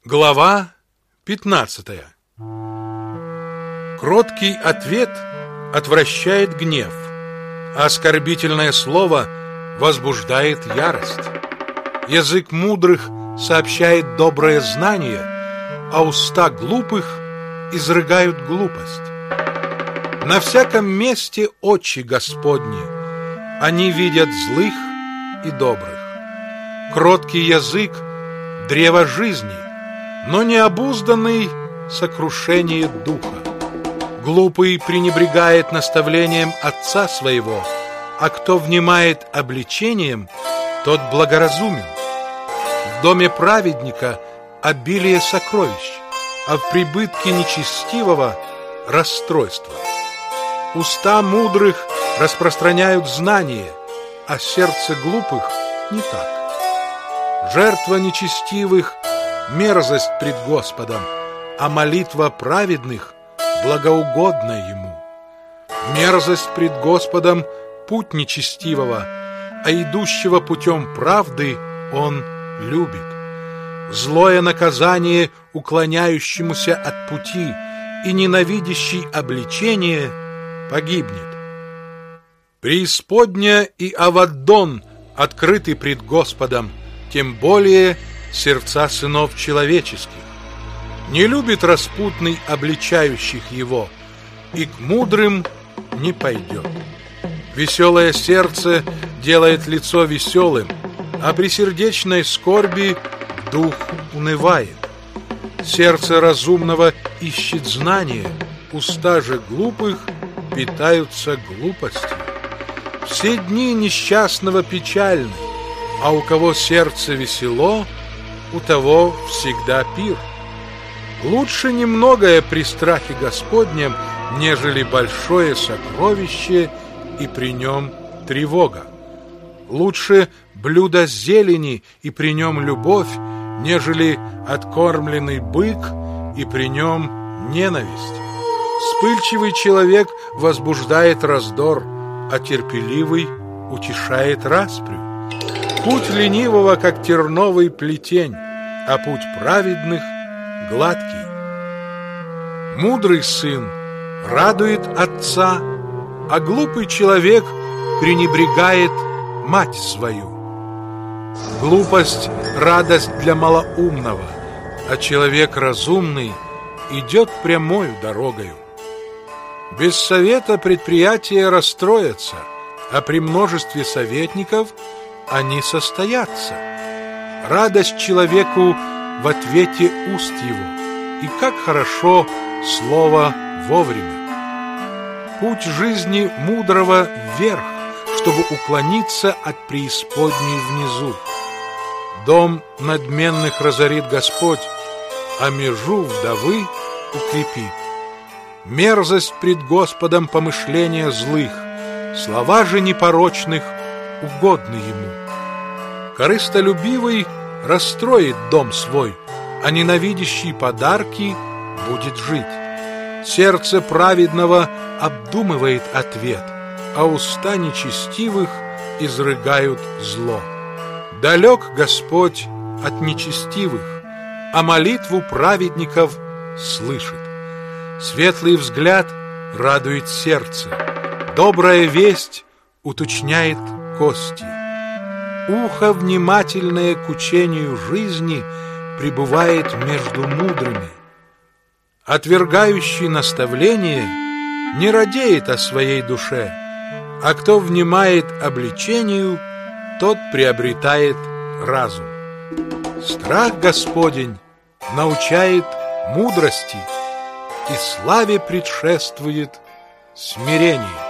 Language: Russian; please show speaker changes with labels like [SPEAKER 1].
[SPEAKER 1] Глава 15. Кроткий ответ отвращает гнев, а оскорбительное слово возбуждает ярость. Язык мудрых сообщает доброе знание, а уста глупых изрыгают глупость. На всяком месте очи Господни, они видят злых и добрых. Кроткий язык — древо жизни, но необузданный — сокрушение духа. Глупый пренебрегает наставлением отца своего, а кто внимает обличением, тот благоразумен. В доме праведника обилие сокровищ, а в прибытке нечестивого — расстройство. Уста мудрых распространяют знание, а сердце глупых не так. Жертва нечестивых — мерзость пред Господом, а молитва праведных благоугодна Ему. Мерзость пред Господом — путь нечестивого, а идущего путем правды Он любит. Злое наказание уклоняющемуся от пути и ненавидящий обличение погибнет. Преисподня и Аваддон открыты пред Господом, тем более сердца сынов человеческих. Не любит распутный обличающих его, и к мудрым не пойдет. Веселое сердце делает лицо веселым, а при сердечной скорби дух унывает. Сердце разумного ищет знания, уста же глупых питаются глупостью. Все дни несчастного печальны, а у кого сердце весело, у того всегда пир. Лучше немногое при страхе Господнем, нежели большое сокровище и при нем тревога. Лучше блюдо зелени и при нем любовь, нежели откормленный бык и при нем ненависть. Вспыльчивый человек возбуждает раздор, а терпеливый утешает распрю. Путь ленивого, как терновый плетень, а путь праведных — гладкий. Мудрый сын радует отца, а глупый человек пренебрегает мать свою. Глупость — радость для малоумного, а человек разумный идет прямою дорогою. Без совета предприятия расстроятся, а при множестве советников они состоятся. Радость человеку в ответе уст его, и как хорошо слово вовремя. Путь жизни мудрого вверх, чтобы уклониться от преисподней внизу. Дом надменных разорит Господь, а межу вдовы укрепит. Мерзость пред Господом помышления злых, слова же непорочных угодны Ему. Корыстолюбивый расстроит дом свой, а ненавидящий подарки будет жить. Сердце праведного обдумывает ответ, а уста нечестивых изрыгают зло. Далек Господь от нечестивых, а молитву праведников слышит. Светлый взгляд радует сердце, добрая весть уточняет кости. Ухо, внимательное к учению жизни, пребывает между мудрыми. Отвергающий наставление не радеет о своей душе, а кто внимает обличению, тот приобретает разум. Страх Господень научает мудрости, и славе предшествует смирение.